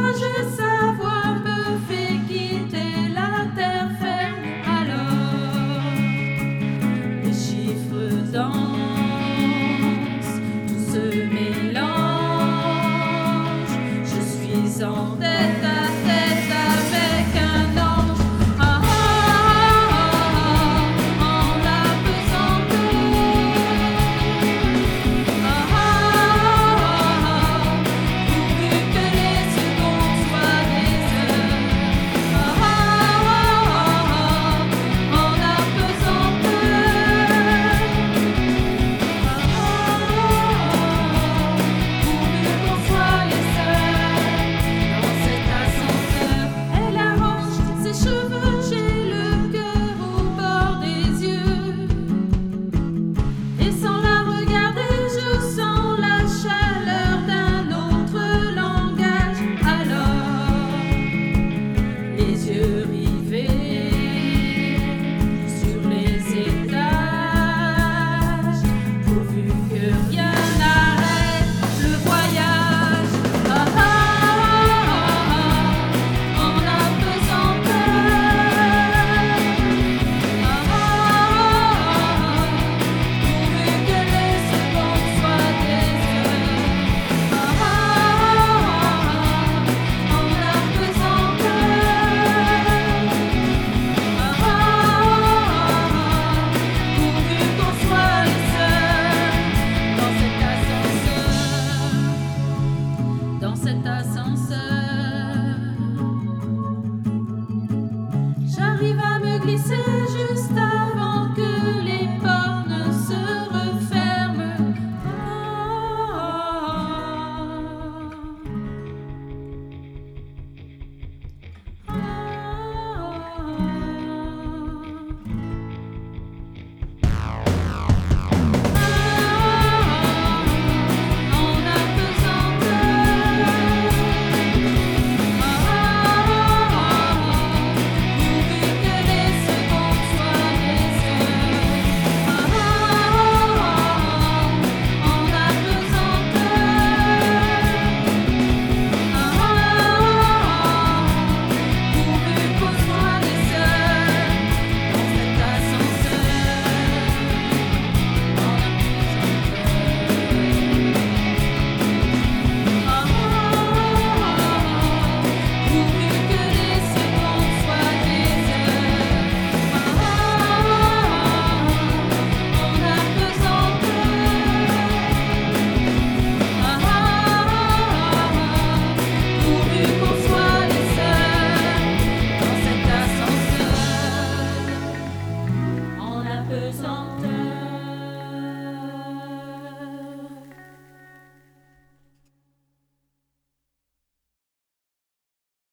je savoir me fait quitter la terre ferme. Alors les chiffres dansent, tout se mélange. Je suis en tête à tête avec un ange. Ah, ah, ah, en apesanteur. Ah, ah, ah, pourvu que les secondes soient des heures. Ah, ah, ah, en apesanteur. Ah, pourvu qu'on soit les seuls dans cet ascenseur. Elle arrange ses cheveux, j'ai le cœur au bord des yeux. Et sans la regarder, je sens la chaleur d'un autre langage. Alors, les yeux rivés sur les étages, pourvu que rien n'arrête le voyage. Ah, ah, ah, en apesanteur. Ah, ah, pourvu que les secondes soient des heures. Ah, ah, en apesanteur. Ah, pourvu qu'on soit les seuls dans cet ascenseur. Dans cet ascenseur.